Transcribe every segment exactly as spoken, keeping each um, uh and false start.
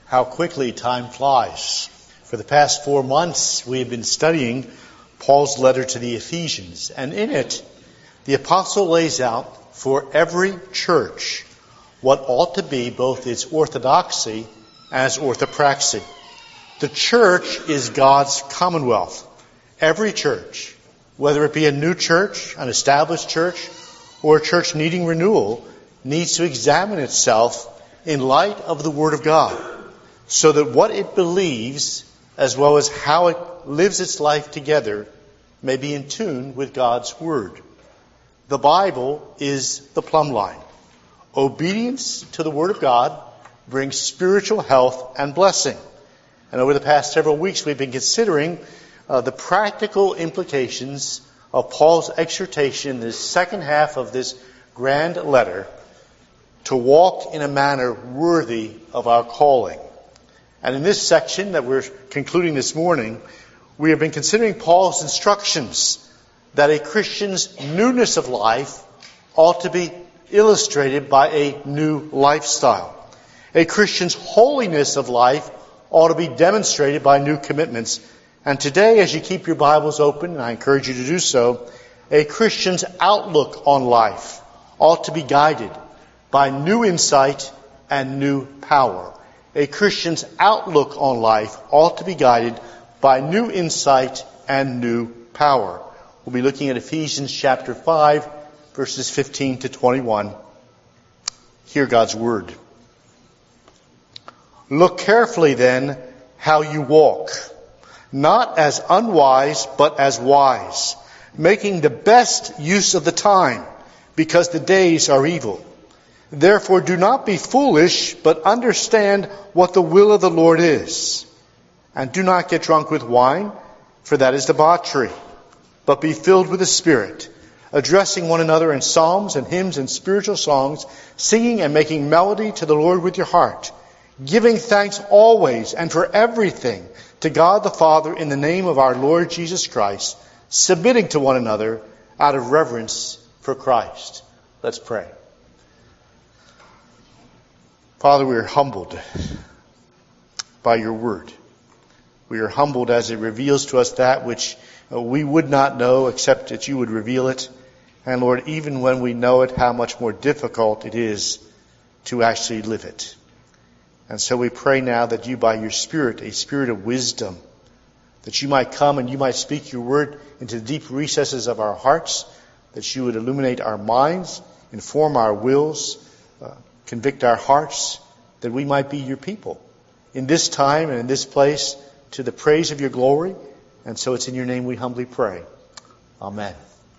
How quickly time flies. For the past four months, we have been studying Paul's letter to the Ephesians. And in it, the apostle lays out for every church what ought to be both its orthodoxy as orthopraxy. The church is God's commonwealth. Every church, whether it be a new church, an established church, or a church needing renewal, needs to examine itself in light of the Word of God, so that what it believes, as well as how it lives its life together, may be in tune with God's Word. The Bible is the plumb line. Obedience to the Word of God brings spiritual health and blessing. And over the past several weeks, we've been considering uh, the practical implications of Paul's exhortation in the second half of this grand letter to walk in a manner worthy of our calling. And in this section that we're concluding this morning, we have been considering Paul's instructions that a Christian's newness of life ought to be illustrated by a new lifestyle. A Christian's holiness of life ought to be demonstrated by new commitments. And today, as you keep your Bibles open, and I encourage you to do so, a Christian's outlook on life ought to be guided by new insight and new power. A Christian's outlook on life ought to be guided by new insight and new power. We'll be looking at Ephesians chapter five, verses fifteen to twenty-one. Hear God's word. Look carefully then how you walk, not as unwise, but as wise, making the best use of the time, because the days are evil. Therefore do not be foolish, but understand what the will of the Lord is. And do not get drunk with wine, for that is debauchery, but be filled with the Spirit, addressing one another in psalms and hymns and spiritual songs, singing and making melody to the Lord with your heart, giving thanks always and for everything to God the Father in the name of our Lord Jesus Christ, submitting to one another out of reverence for Christ. Let's pray. Father, we are humbled by your word. We are humbled as it reveals to us that which we would not know except that you would reveal it. And Lord, even when we know it, how much more difficult it is to actually live it. And so we pray now that you, by your Spirit, a spirit of wisdom, that you might come and you might speak your word into the deep recesses of our hearts, that you would illuminate our minds, inform our wills, uh, convict our hearts, that we might be your people in this time and in this place to the praise of your glory. And so it's in your name we humbly pray. Amen.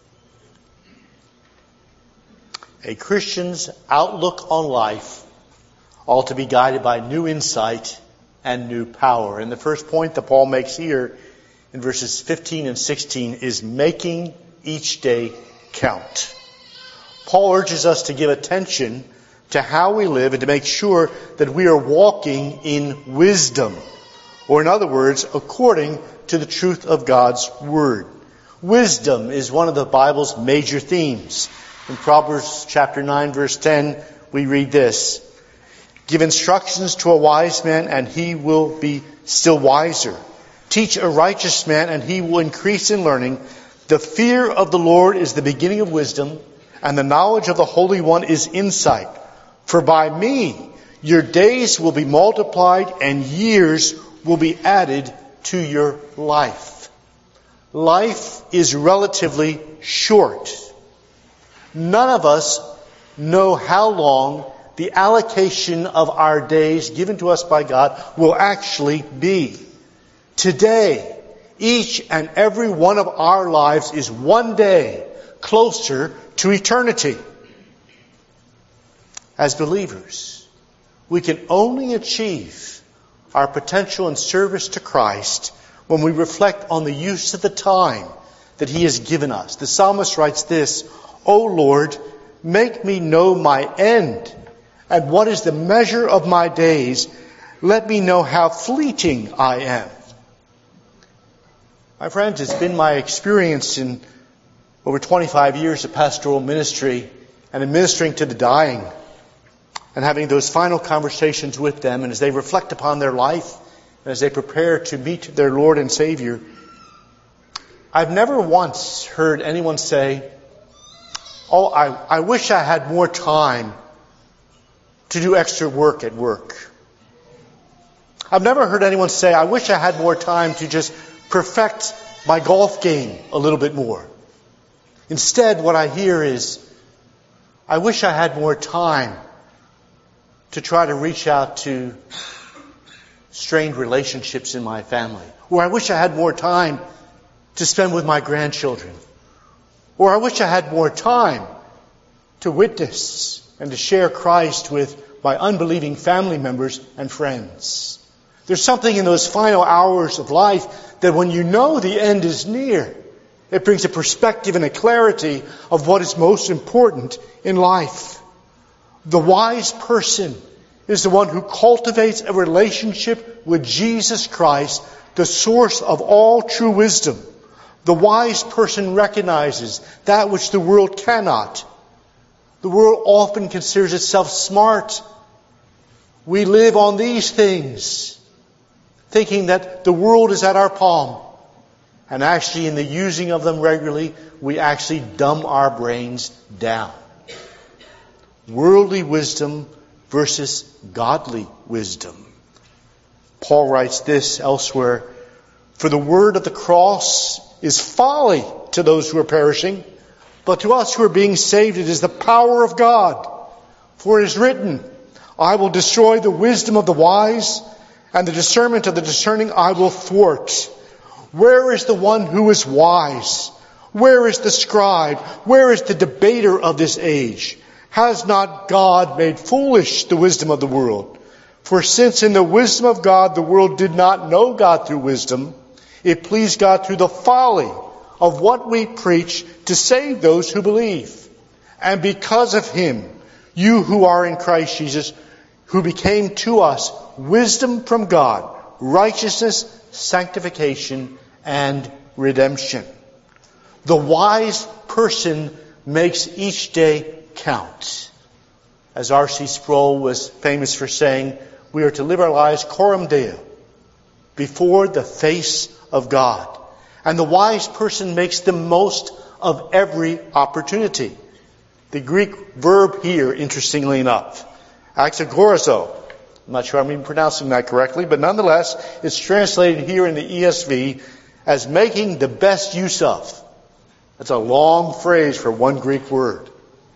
A Christian's outlook on life ought to be guided by new insight and new power. And the first point that Paul makes here in verses fifteen and sixteen is making each day count. Paul urges us to give attention to how we live and to make sure that we are walking in wisdom. Or in other words, according to the truth of God's Word. Wisdom is one of the Bible's major themes. In Proverbs chapter nine, verse ten, we read this: give instructions to a wise man, and he will be still wiser. Teach a righteous man, and he will increase in learning. The fear of the Lord is the beginning of wisdom, and the knowledge of the Holy One is insight. For by me your days will be multiplied, and years will be added to your life. Life is relatively short. None of us know how long the allocation of our days given to us by God will actually be. Today, each and every one of our lives is one day closer to eternity. As believers, we can only achieve our potential in service to Christ when we reflect on the use of the time that He has given us. The psalmist writes this: O Lord, make me know my end, and what is the measure of my days? Let me know how fleeting I am. My friends, it's been my experience in over twenty-five years of pastoral ministry and in ministering to the dying and having those final conversations with them, and as they reflect upon their life, and as they prepare to meet their Lord and Savior, I've never once heard anyone say, oh, I, I wish I had more time to do extra work at work. I've never heard anyone say, I wish I had more time to just perfect my golf game a little bit more. Instead, what I hear is, I wish I had more time to try to reach out to strained relationships in my family. Or I wish I had more time to spend with my grandchildren. Or I wish I had more time to witness and to share Christ with my unbelieving family members and friends. There's something in those final hours of life that when you know the end is near, it brings a perspective and a clarity of what is most important in life. The wise person is the one who cultivates a relationship with Jesus Christ, the source of all true wisdom. The wise person recognizes that which the world cannot. The world often considers itself smart. We live on these things, thinking that the world is at our palm. And actually, in the using of them regularly, we actually dumb our brains down. Worldly wisdom versus godly wisdom. Paul writes this elsewhere, for the word of the cross is folly to those who are perishing, but to us who are being saved it is the power of God. For it is written, I will destroy the wisdom of the wise, and the discernment of the discerning I will thwart. Where is the one who is wise? Where is the scribe? Where is the debater of this age? Has not God made foolish the wisdom of the world? For since in the wisdom of God the world did not know God through wisdom, it pleased God through the folly of what we preach to save those who believe. And because of him, you who are in Christ Jesus, who became to us wisdom from God, righteousness, sanctification, and redemption. The wise person makes each day count. As R C Sproul was famous for saying, we are to live our lives coram Deo, before the face of God. And the wise person makes the most of every opportunity. The Greek verb here, interestingly enough, axagorizo, I'm not sure I'm even pronouncing that correctly, but nonetheless, it's translated here in the E S V as making the best use of. That's a long phrase for one Greek word.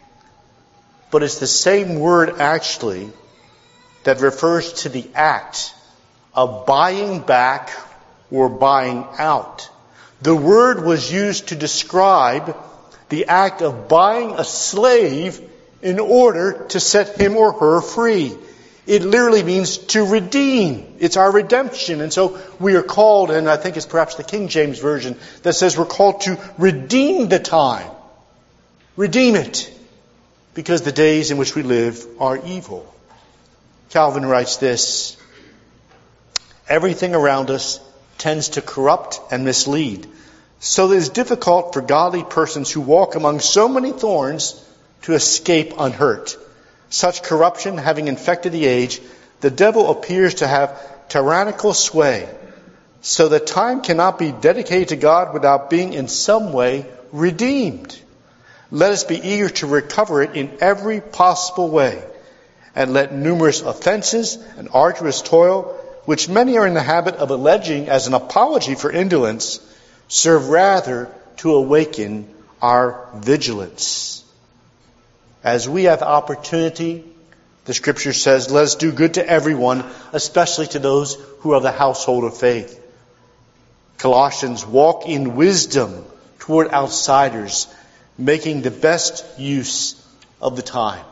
But it's the same word actually that refers to the act of buying back or buying out. The word was used to describe the act of buying a slave in order to set him or her free. It literally means to redeem. It's our redemption. And so we are called, and I think it's perhaps the King James Version that says we're called to redeem the time. Redeem it. Because the days in which we live are evil. Calvin writes this, everything around us tends to corrupt and mislead, so that it is difficult for godly persons who walk among so many thorns to escape unhurt. Such corruption having infected the age, the devil appears to have tyrannical sway, so that time cannot be dedicated to God without being in some way redeemed. Let us be eager to recover it in every possible way, and let numerous offenses and arduous toil, which many are in the habit of alleging as an apology for indolence, serve rather to awaken our vigilance. As we have opportunity, the Scripture says, let us do good to everyone, especially to those who are the household of faith. Colossians, walk in wisdom toward outsiders, making the best use of the time.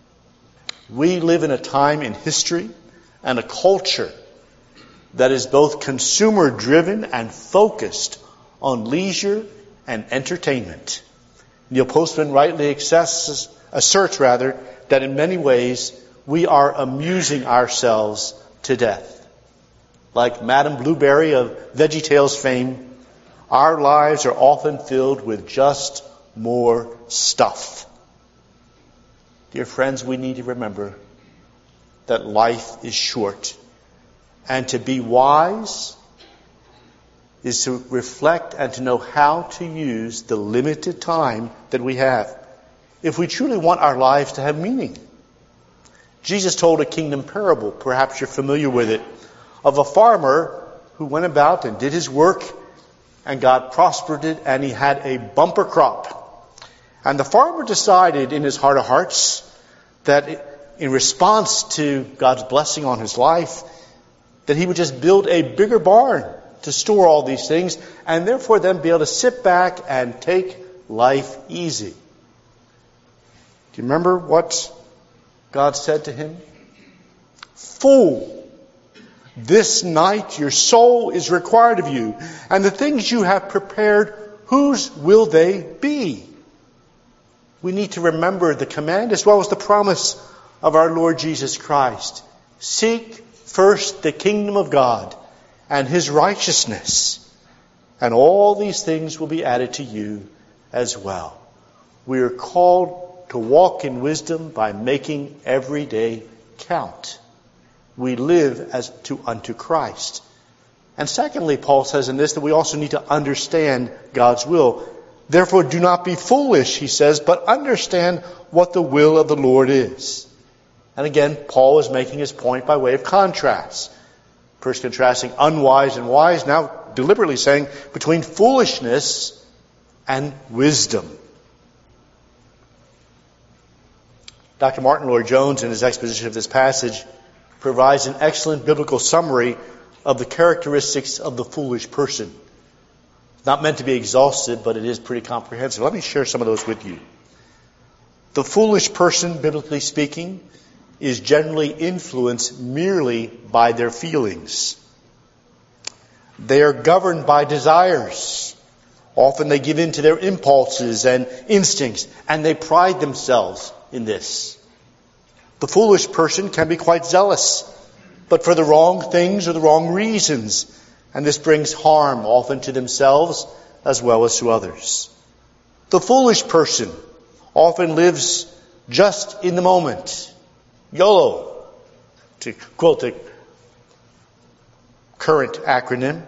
We live in a time in history and a culture that is both consumer-driven and focused on leisure and entertainment. Neil Postman rightly assesses, asserts rather, that in many ways we are amusing ourselves to death. Like Madame Blueberry of VeggieTales fame, our lives are often filled with just more stuff. Dear friends, we need to remember that life is short. And to be wise is to reflect and to know how to use the limited time that we have, if we truly want our lives to have meaning. Jesus told a kingdom parable, perhaps you're familiar with it, of a farmer who went about and did his work, and God prospered it, and he had a bumper crop. And the farmer decided in his heart of hearts that in response to God's blessing on his life, that he would just build a bigger barn to store all these things, and therefore then be able to sit back and take life easy. Do you remember what God said to him? Fool, this night your soul is required of you, and the things you have prepared, whose will they be? We need to remember the command as well as the promise of our Lord Jesus Christ. Seek first the kingdom of God and His righteousness, and all these things will be added to you as well. We are called to walk in wisdom by making every day count. We live as to unto Christ. And secondly, Paul says in this that we also need to understand God's will. Therefore, do not be foolish, he says, but understand what the will of the Lord is. And again, Paul is making his point by way of contrast. First contrasting unwise and wise, now deliberately saying between foolishness and wisdom. Doctor Martin Lloyd-Jones, in his exposition of this passage, provides an excellent biblical summary of the characteristics of the foolish person. It's not meant to be exhaustive, but it is pretty comprehensive. Let me share some of those with you. The foolish person, biblically speaking, is generally influenced merely by their feelings. They are governed by desires. Often they give in to their impulses and instincts, and they pride themselves in this. The foolish person can be quite zealous, but for the wrong things or the wrong reasons, and this brings harm often to themselves as well as to others. The foolish person often lives just in the moment. YOLO, to quote the current acronym,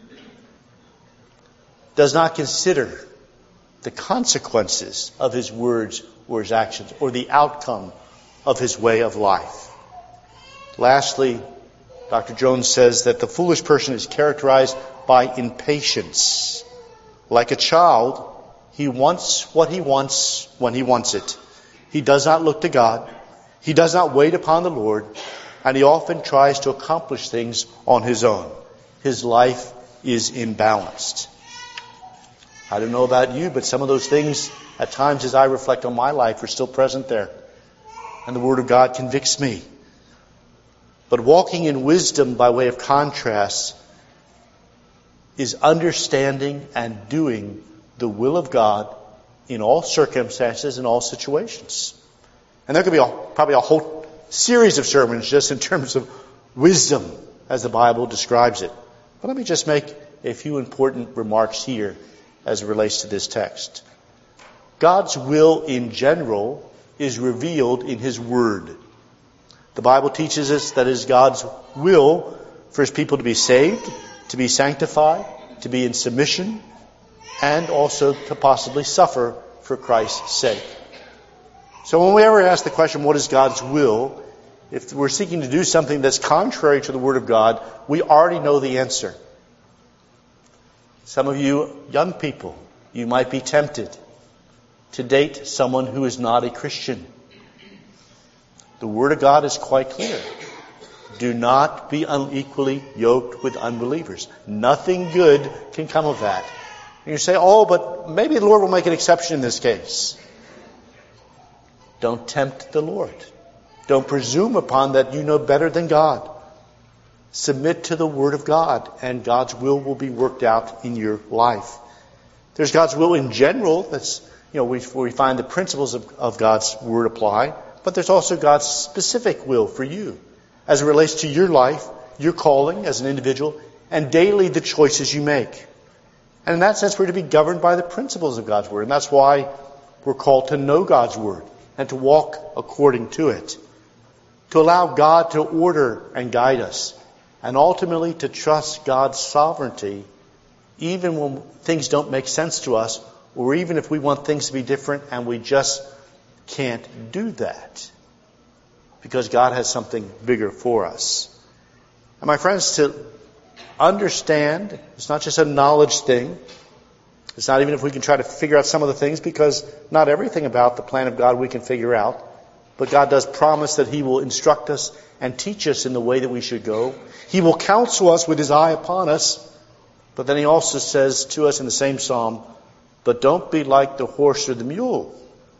does not consider the consequences of his words or his actions or the outcome of his way of life. Lastly, Doctor Jones says that the foolish person is characterized by impatience. Like a child, he wants what he wants when he wants it. He does not look to God. He does not wait upon the Lord, and he often tries to accomplish things on his own. His life is imbalanced. I don't know about you, but some of those things, at times as I reflect on my life, are still present there. And the Word of God convicts me. But walking in wisdom by way of contrast is understanding and doing the will of God in all circumstances and all situations. And there could be a, probably a whole series of sermons just in terms of wisdom as the Bible describes it. But let me just make a few important remarks here as it relates to this text. God's will in general is revealed in His Word. The Bible teaches us that it is God's will for His people to be saved, to be sanctified, to be in submission, and also to possibly suffer for Christ's sake. So when we ever ask the question, what is God's will? If we're seeking to do something that's contrary to the Word of God, we already know the answer. Some of you young people, you might be tempted to date someone who is not a Christian. The Word of God is quite clear. Do not be unequally yoked with unbelievers. Nothing good can come of that. And you say, oh, but maybe the Lord will make an exception in this case. Don't tempt the Lord. Don't presume upon that you know better than God. Submit to the Word of God, and God's will will be worked out in your life. There's God's will in general. That's, you know, we, where we find the principles of, of God's Word apply. But there's also God's specific will for you as it relates to your life, your calling as an individual, and daily the choices you make. And in that sense, we're to be governed by the principles of God's Word. And that's why we're called to know God's Word and to walk according to it. to allow God to order and guide us, and ultimately to trust God's sovereignty even when things don't make sense to us, or even if we want things to be different and we just can't do that because God has something bigger for us. And my friends, to understand, it's not just a knowledge thing. It's not even if we can try to figure out some of the things, because not everything about the plan of God we can figure out. But God does promise that He will instruct us and teach us in the way that we should go. He will counsel us with His eye upon us. But then He also says to us in the same psalm, but don't be like the horse or the mule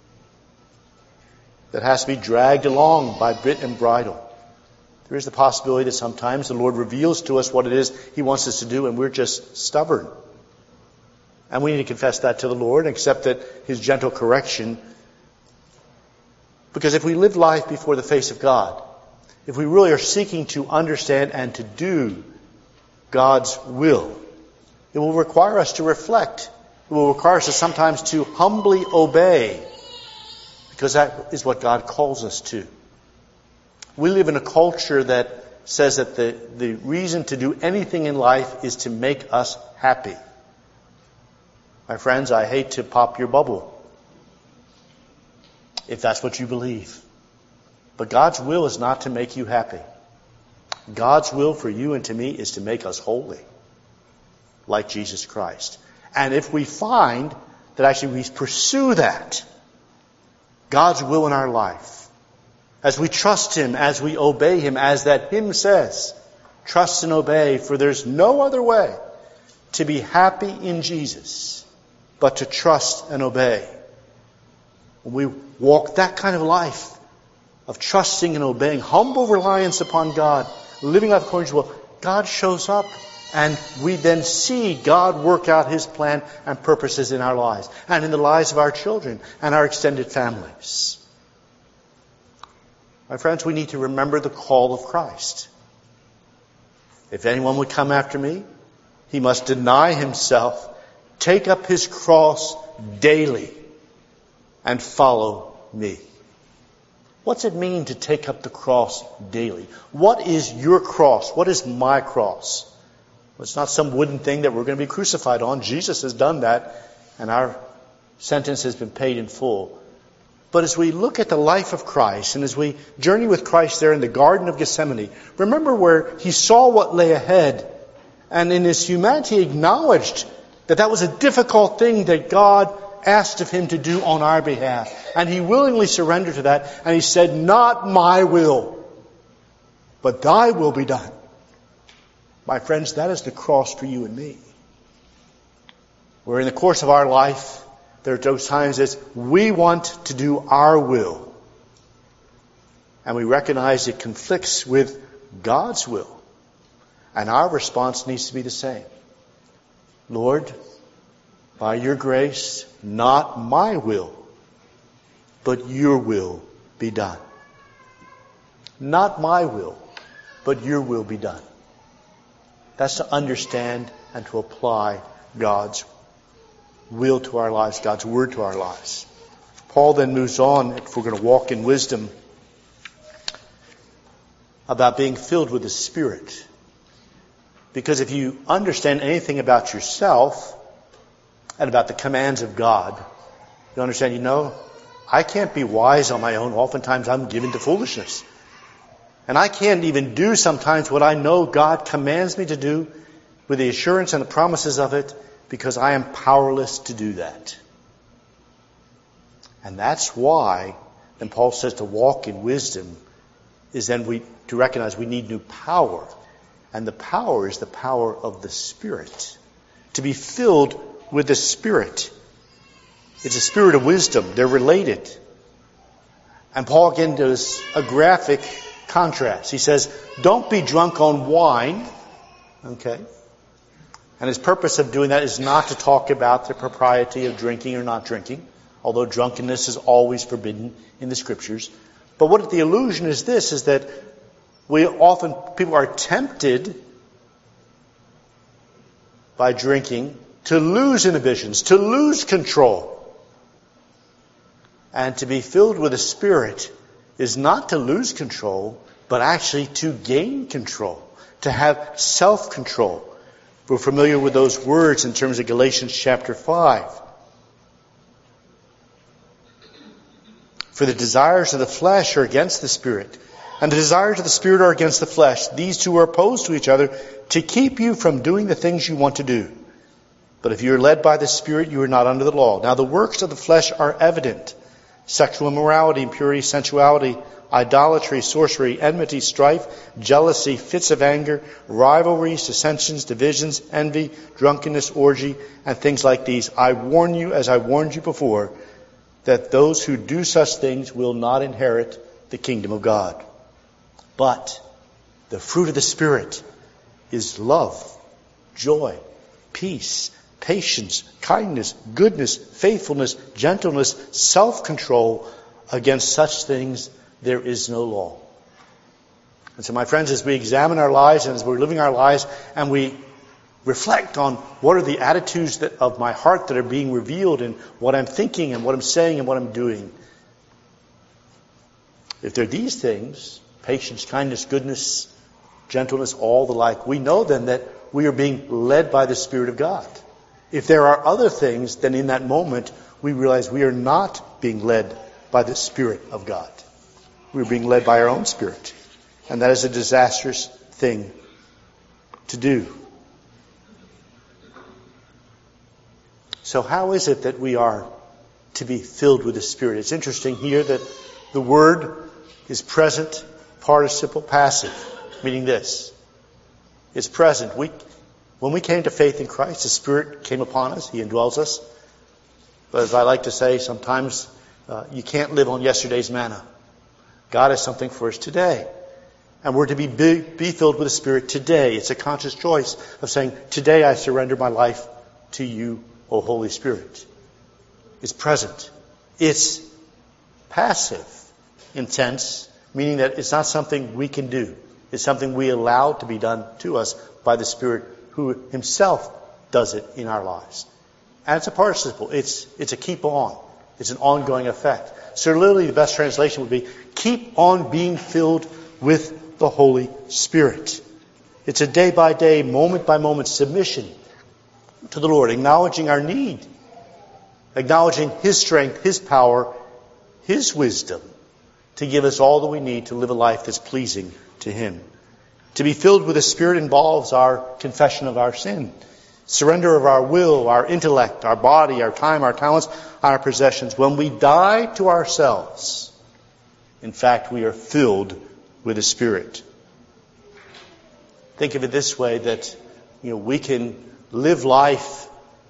that has to be dragged along by bit and bridle. There is the possibility that sometimes the Lord reveals to us what it is He wants us to do, and we're just stubborn. And we need to confess that to the Lord and accept that His gentle correction. Because if we live life before the face of God, if we really are seeking to understand and to do God's will, it will require us to reflect. It will require us to sometimes to humbly obey, because that is what God calls us to. We live in a culture that says that the, the reason to do anything in life is to make us happy. My friends, I hate to pop your bubble, if that's what you believe. But God's will is not to make you happy. God's will for you and to me is to make us holy, like Jesus Christ. And if we find that actually we pursue that, God's will in our life, as we trust Him, as we obey Him, as that hymn says, trust and obey, for there's no other way to be happy in Jesus but to trust and obey. When we walk that kind of life of trusting and obeying, humble reliance upon God, living life according to His will, God shows up, and we then see God work out His plan and purposes in our lives and in the lives of our children and our extended families. My friends, we need to remember the call of Christ. If anyone would come after me, he must deny himself, take up his cross daily, and follow me. What's it mean to take up the cross daily? What is your cross? What is my cross? Well, it's not some wooden thing that we're going to be crucified on. Jesus has done that, and our sentence has been paid in full. But as we look at the life of Christ, and as we journey with Christ there in the Garden of Gethsemane, remember where He saw what lay ahead, and in His humanity acknowledged that that was a difficult thing that God asked of Him to do on our behalf. And He willingly surrendered to that, and He said, not my will, but Thy will be done. My friends, that is the cross for you and me. Where in the course of our life, there are those times that we want to do our will, and we recognize it conflicts with God's will. And our response needs to be the same. Lord, by Your grace, not my will, but Your will be done. Not my will, but Your will be done. That's to understand and to apply God's will to our lives, God's word to our lives. Paul then moves on, if we're going to walk in wisdom, about being filled with the Spirit. Because if you understand anything about yourself and about the commands of God, you understand, you know, I can't be wise on my own. Oftentimes I'm given to foolishness. And I can't even do sometimes what I know God commands me to do with the assurance and the promises of it, because I am powerless to do that. And that's why, then Paul says to walk in wisdom is then we to recognize we need new power. And the power is the power of the Spirit. To be filled with the Spirit. It's a spirit of wisdom. They're related. And Paul again does a graphic contrast. He says, don't be drunk on wine. Okay? And his purpose of doing that is not to talk about the propriety of drinking or not drinking, although drunkenness is always forbidden in the Scriptures. But what the illusion is this, is that we often, people are tempted by drinking to lose inhibitions, to lose control. And to be filled with the Spirit is not to lose control, but actually to gain control, to have self-control. We're familiar with those words in terms of Galatians chapter five. For the desires of the flesh are against the Spirit, and the desires of the Spirit are against the flesh. These two are opposed to each other to keep you from doing the things you want to do. But if you are led by the Spirit, you are not under the law. Now the works of the flesh are evident: sexual immorality, impurity, sensuality, idolatry, sorcery, enmity, strife, jealousy, fits of anger, rivalries, dissensions, divisions, envy, drunkenness, orgy, and things like these. I warn you, as I warned you before, that those who do such things will not inherit the kingdom of God. But the fruit of the Spirit is love, joy, peace, patience, kindness, goodness, faithfulness, gentleness, self-control. Against such things there is no law. And so, my friends, as we examine our lives and as we're living our lives and we reflect on what are the attitudes that, of my heart that are being revealed in what I'm thinking and what I'm saying and what I'm doing, if they're these things, patience, kindness, goodness, gentleness, all the like, we know then that we are being led by the Spirit of God. If there are other things, then in that moment we realize we are not being led by the Spirit of God. We're being led by our own spirit. And that is a disastrous thing to do. So how is it that we are to be filled with the Spirit? It's interesting here that the word is present, participle, passive, meaning this. It's present. We, when we came to faith in Christ, the Spirit came upon us. He indwells us. But as I like to say, sometimes uh, you can't live on yesterday's manna. God has something for us today. And we're to be, be be filled with the Spirit today. It's a conscious choice of saying, today I surrender my life to you, O Holy Spirit. It's present. It's passive in sense, meaning that it's not something we can do. It's something we allow to be done to us by the Spirit who himself does it in our lives. And it's a participle. It's, it's a keep on. It's an ongoing effect. So literally the best translation would be, keep on being filled with the Holy Spirit. It's a day by day, moment by moment submission to the Lord, acknowledging our need, acknowledging His strength, His power, His wisdom to give us all that we need to live a life that's pleasing to Him. To be filled with the Spirit involves our confession of our sin, surrender of our will, our intellect, our body, our time, our talents, our possessions. When we die to ourselves, in fact, we are filled with the Spirit. Think of it this way, that you know we can live life,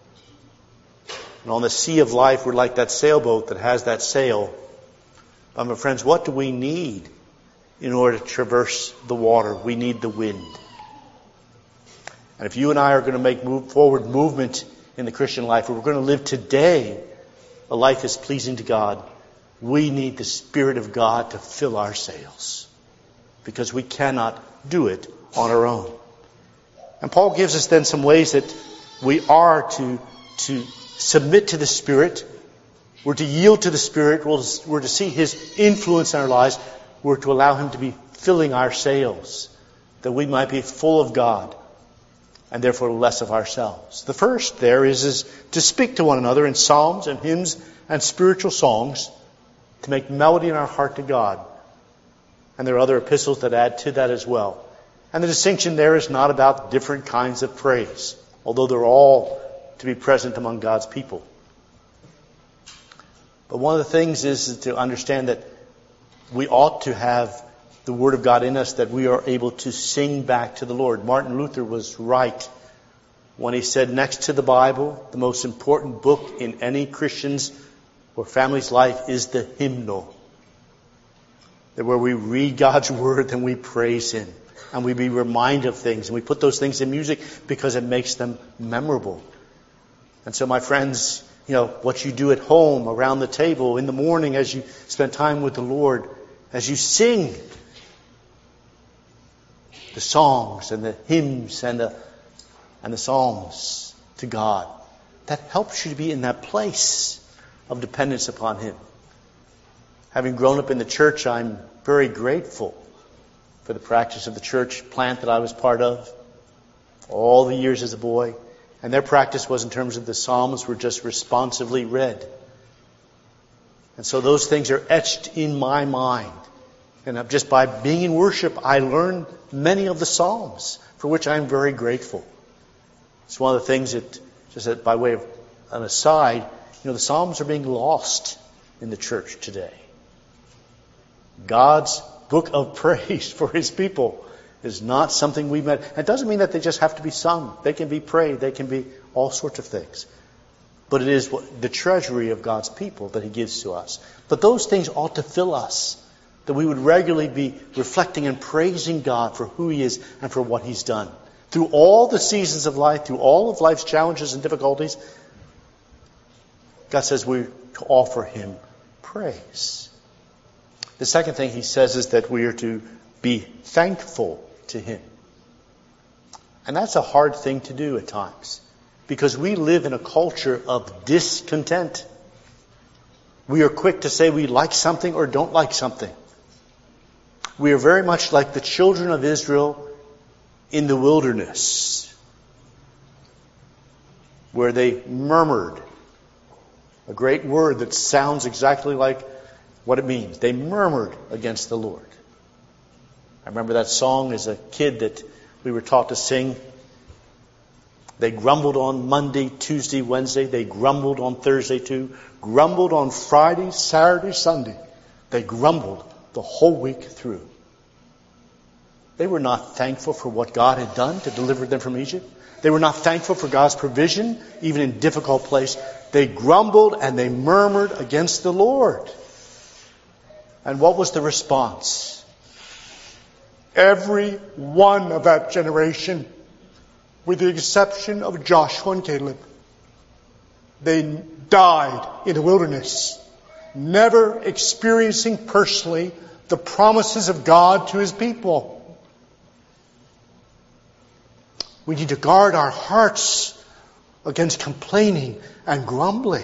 and on the sea of life we're like that sailboat that has that sail. But my friends, what do we need in order to traverse the water? We need the wind. And if you and I are going to make move forward movement in the Christian life, if we're going to live today a life that's pleasing to God, we need the Spirit of God to fill our sails, because we cannot do it on our own. And Paul gives us then some ways that we are to, to submit to the Spirit. We're to yield to the Spirit. We're to see His influence in our lives. We're to allow Him to be filling our sails, that we might be full of God and therefore less of ourselves. The first there is, is to speak to one another in psalms and hymns and spiritual songs, to make melody in our heart to God. And there are other epistles that add to that as well. And the distinction there is not about different kinds of praise, although they're all to be present among God's people. But one of the things is to understand that we ought to have the Word of God in us, that we are able to sing back to the Lord. Martin Luther was right when he said, next to the Bible, the most important book in any Christian's or family's life is the hymnal. That where we read God's Word and we praise Him, and we be reminded of things, and we put those things in music because it makes them memorable. And so, my friends, you know, what you do at home, around the table, in the morning as you spend time with the Lord, as you sing the songs and the hymns and the and the psalms to God, that helps you to be in that place of dependence upon Him. Having grown up in the church, I'm very grateful for the practice of the church plant that I was part of all the years as a boy. And their practice was in terms of the Psalms were just responsively read. And so those things are etched in my mind. And just by being in worship, I learned many of the Psalms, for which I am very grateful. It's one of the things that, just that by way of an aside, you know, the Psalms are being lost in the church today. God's book of praise for His people is not something we met. It doesn't mean that they just have to be sung. They can be prayed. They can be all sorts of things. But it is what, the treasury of God's people that He gives to us. But those things ought to fill us, that we would regularly be reflecting and praising God for who He is and for what He's done. Through all the seasons of life, through all of life's challenges and difficulties, God says we're to offer Him praise. The second thing He says is that we are to be thankful to Him. And that's a hard thing to do at times, because we live in a culture of discontent. We are quick to say we like something or don't like something. We are very much like the children of Israel in the wilderness, where they murmured. A great word that sounds exactly like what it means. They murmured against the Lord. I remember that song as a kid that we were taught to sing. They grumbled on Monday, Tuesday, Wednesday. They grumbled on Thursday too. Grumbled on Friday, Saturday, Sunday. They grumbled the whole week through. They were not thankful for what God had done to deliver them from Egypt. They were not thankful for God's provision, even in difficult place. They grumbled and they murmured against the Lord. And what was the response? Every one of that generation, with the exception of Joshua and Caleb, they died in the wilderness, never experiencing personally the promises of God to His people. We need to guard our hearts against complaining and grumbling.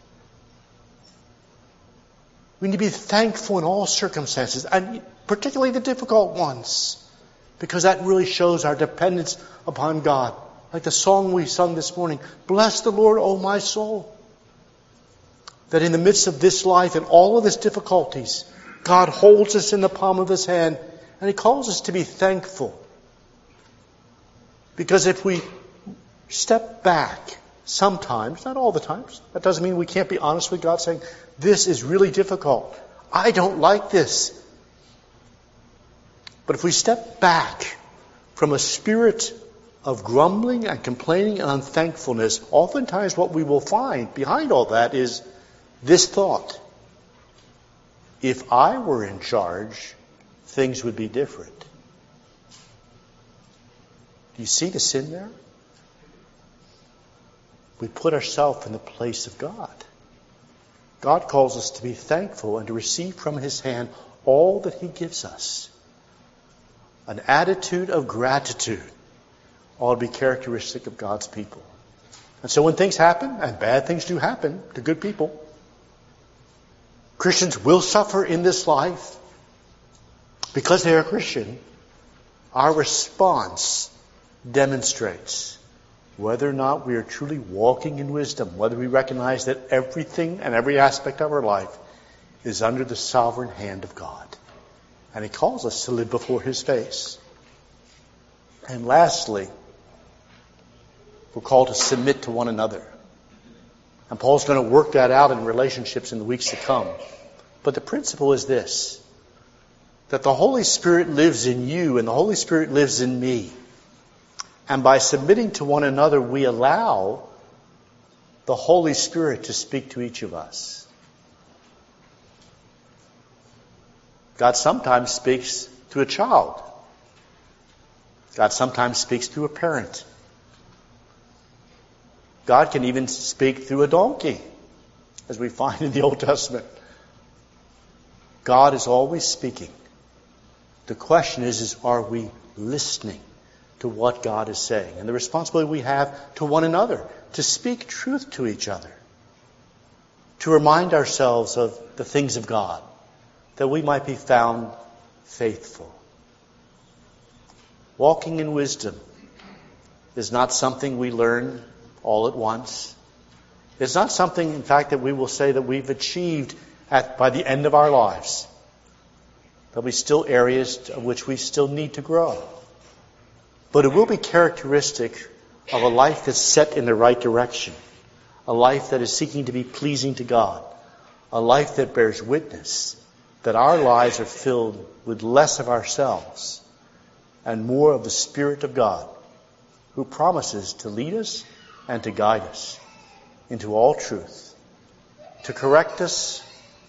We need to be thankful in all circumstances, and particularly the difficult ones, because that really shows our dependence upon God. Like the song we sung this morning, "Bless the Lord, O my soul." That in the midst of this life and all of its difficulties, God holds us in the palm of His hand, and He calls us to be thankful. Because if we step back sometimes, not all the times, that doesn't mean we can't be honest with God saying, this is really difficult. I don't like this. But if we step back from a spirit of grumbling and complaining and unthankfulness, oftentimes what we will find behind all that is this thought: if I were in charge, things would be different. Do you see the sin there? We put ourselves in the place of God. God calls us to be thankful and to receive from His hand all that He gives us. An attitude of gratitude ought to be characteristic of God's people. And so when things happen, and bad things do happen to good people, Christians will suffer in this life because they are Christian. Our response demonstrates whether or not we are truly walking in wisdom, whether we recognize that everything and every aspect of our life is under the sovereign hand of God. And He calls us to live before His face. And lastly, we're called to submit to one another. And Paul's going to work that out in relationships in the weeks to come. But the principle is this: that the Holy Spirit lives in you and the Holy Spirit lives in me. And by submitting to one another, we allow the Holy Spirit to speak to each of us. God sometimes speaks to a child. God sometimes speaks through a parent. God can even speak through a donkey, as we find in the Old Testament. God is always speaking. The question is, is are we listening to what God is saying? And the responsibility we have to one another, to speak truth to each other, to remind ourselves of the things of God, that we might be found faithful. walking in wisdom is not something we learn all at once. It's not something, in fact, that we will say that we've achieved at, by the end of our lives. There'll be still areas of which we still need to grow. But it will be characteristic of a life that's set in the right direction, a life that is seeking to be pleasing to God, a life that bears witness that our lives are filled with less of ourselves and more of the Spirit of God, who promises to lead us and to guide us into all truth, to correct us,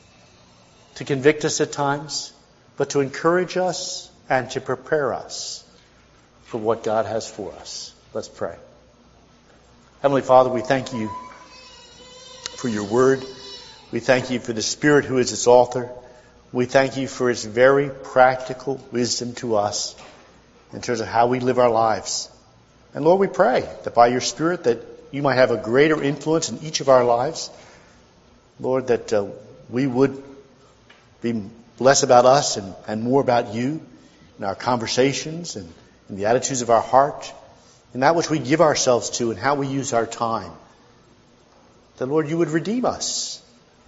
to convict us at times, but to encourage us and to prepare us for what God has for us. Let's pray. Heavenly Father, we thank you for your word. We thank you for the Spirit who is its author. We thank you for its very practical wisdom to us in terms of how we live our lives. And Lord, we pray that by your Spirit that you might have a greater influence in each of our lives. Lord, that uh, we would be less about us and, and more about you in our conversations and in the attitudes of our heart, in that which we give ourselves to and how we use our time. That, Lord, you would redeem us.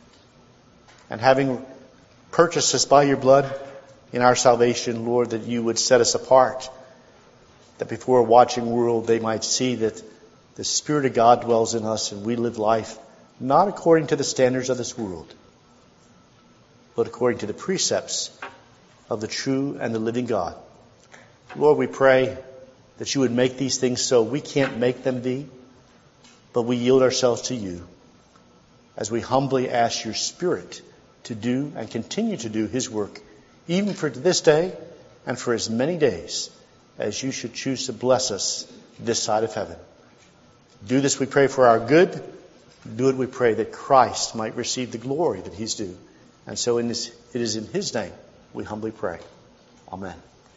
And having purchased us by your blood in our salvation, Lord, that you would set us apart. That before a watching world they might see that the Spirit of God dwells in us and we live life not according to the standards of this world, but according to the precepts of the true and the living God. Lord, we pray that you would make these things so. We can't make them be, but we yield ourselves to you as we humbly ask your Spirit to do and continue to do his work, even for this day and for as many days as you should choose to bless us this side of heaven. Do this, we pray, for our good. Do it, we pray, that Christ might receive the glory that he's due. And so in this, it is in his name we humbly pray. Amen.